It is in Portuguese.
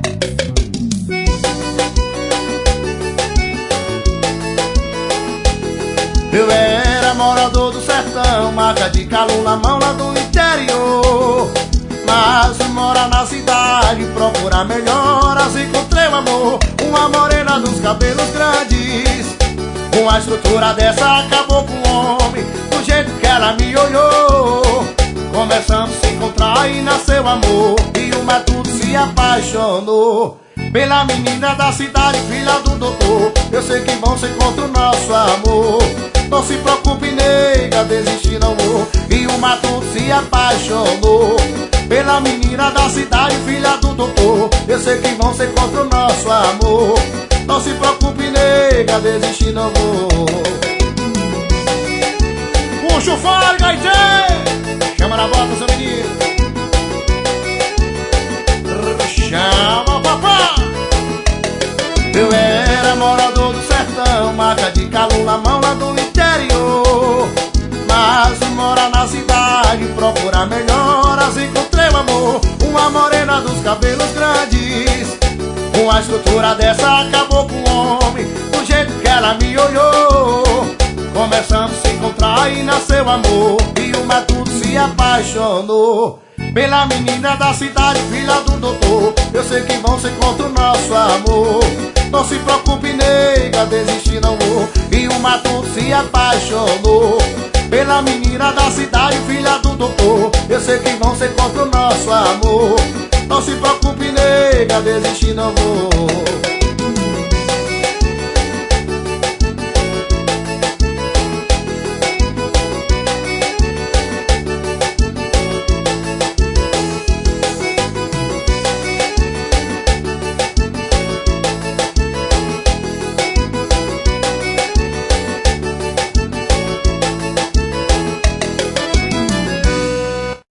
Eu era morador do sertão, marca de calo na mão lá do interior. Mas fui morar na cidade, procurar melhoras, encontrei o amor. Uma morena dos cabelos grandes, com a estrutura dessa acabou com o homem, do jeito que ela me olhou. Começamos a se encontrar e nasceu amor, e o matuto se apaixonou pela menina da cidade, filha do doutor. Eu sei que vão se encontrar o nosso amor. Não se preocupe, nega, desistir não vou. E o matuto se apaixonou pela menina da cidade, filha do doutor. Eu sei que vão se encontrar o nosso amor. Não se preocupe, nega, desistir não vou. Puxa o fora, gaiteiro! Chama na volta, seu menino. Chama, papá! Eu era morador do sertão, marca de calo na mão lá do interior. Mas fui morar na cidade, procurar melhoras, encontrei o amor. Uma morena dos cabelos grandes, com a estrutura dessa acabou com o homem, do jeito que ela me olhou. Começamos a se encontrar e nasceu amor, e o matuto se apaixonou pela menina da cidade, filha do doutor. Eu sei que vão se encontrar o nosso amor. Não se preocupe, nega, desistir não vou. E o matuto se apaixonou pela menina da cidade, filha do doutor. Eu sei que vão se encontrar o nosso amor. Não se preocupe, nega, desistir não vou.